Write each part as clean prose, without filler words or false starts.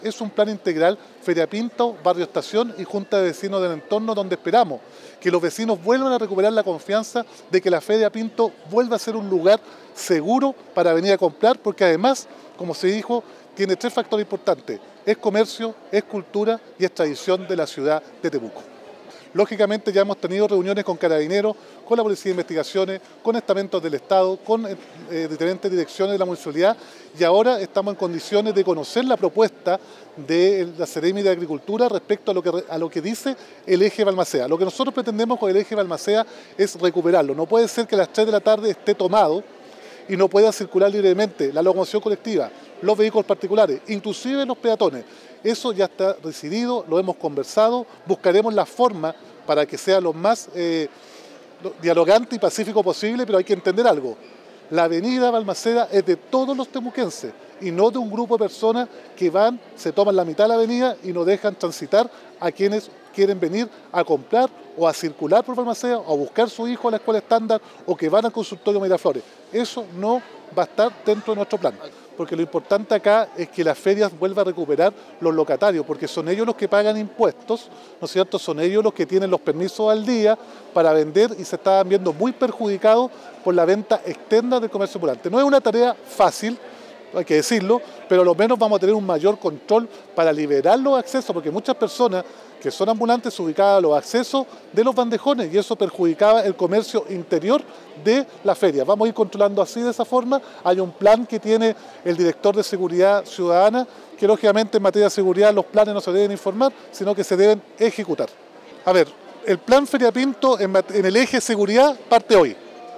Es un plan integral, Feria Pinto, Barrio Estación y Junta de Vecinos del entorno, donde esperamos que los vecinos vuelvan a recuperar la confianza de que la Feria Pinto vuelva a ser un lugar seguro para venir a comprar, porque además, como se dijo, tiene tres factores importantes: es comercio, es cultura y es tradición de la ciudad de Temuco. Lógicamente ya hemos tenido reuniones con Carabineros, con la Policía de Investigaciones, con estamentos del Estado, con diferentes direcciones de la municipalidad, y ahora estamos en condiciones de conocer la propuesta de la Seremi de Agricultura respecto a lo que dice el eje Balmaceda. Lo que nosotros pretendemos con el eje Balmaceda es recuperarlo. No puede ser que a las 3 de la tarde esté tomado y no pueda circular libremente la locomoción colectiva, los vehículos particulares, inclusive los peatones. Eso ya está decidido, lo hemos conversado, buscaremos la forma para que sea lo más dialogante y pacífico posible, pero hay que entender algo: la avenida Balmaceda es de todos los temuquenses y no de un grupo de personas que van, se toman la mitad de la avenida y no dejan transitar a quienes quieren venir a comprar o a circular por Balmaceda o a buscar a su hijo a la escuela estándar o que van al consultorio Miraflores. Eso no va a estar dentro de nuestro plan, porque lo importante acá es que las ferias vuelvan a recuperar los locatarios, porque son ellos los que pagan impuestos, ¿no es cierto? Son ellos los que tienen los permisos al día para vender y se estaban viendo muy perjudicados por la venta externa del comercio ambulante. No es una tarea fácil, hay que decirlo, pero a lo menos vamos a tener un mayor control para liberar los accesos, porque muchas personas que son ambulantes se ubicaban a los accesos de los bandejones y eso perjudicaba el comercio interior de la feria. Vamos a ir controlando así, de esa forma. Hay un plan que tiene el director de Seguridad Ciudadana, que lógicamente en materia de seguridad los planes no se deben informar, sino que se deben ejecutar. A ver, el plan Feria Pinto en el eje seguridad parte hoy,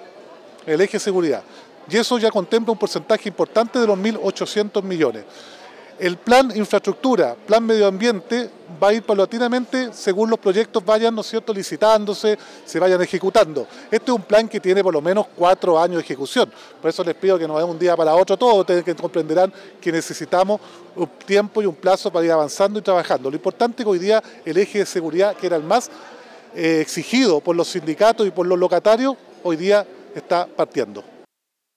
el eje seguridad. Y eso ya contempla un porcentaje importante de los 1.800 millones. El plan infraestructura, plan medio ambiente, va a ir paulatinamente según los proyectos vayan, ¿no es cierto?, licitándose, se vayan ejecutando. Este es un plan que tiene por lo menos 4 años de ejecución. Por eso les pido que no es un día para otro todo, ustedes que comprenderán que necesitamos un tiempo y un plazo para ir avanzando y trabajando. Lo importante es que hoy día el eje de seguridad, que era el más exigido por los sindicatos y por los locatarios, hoy día está partiendo.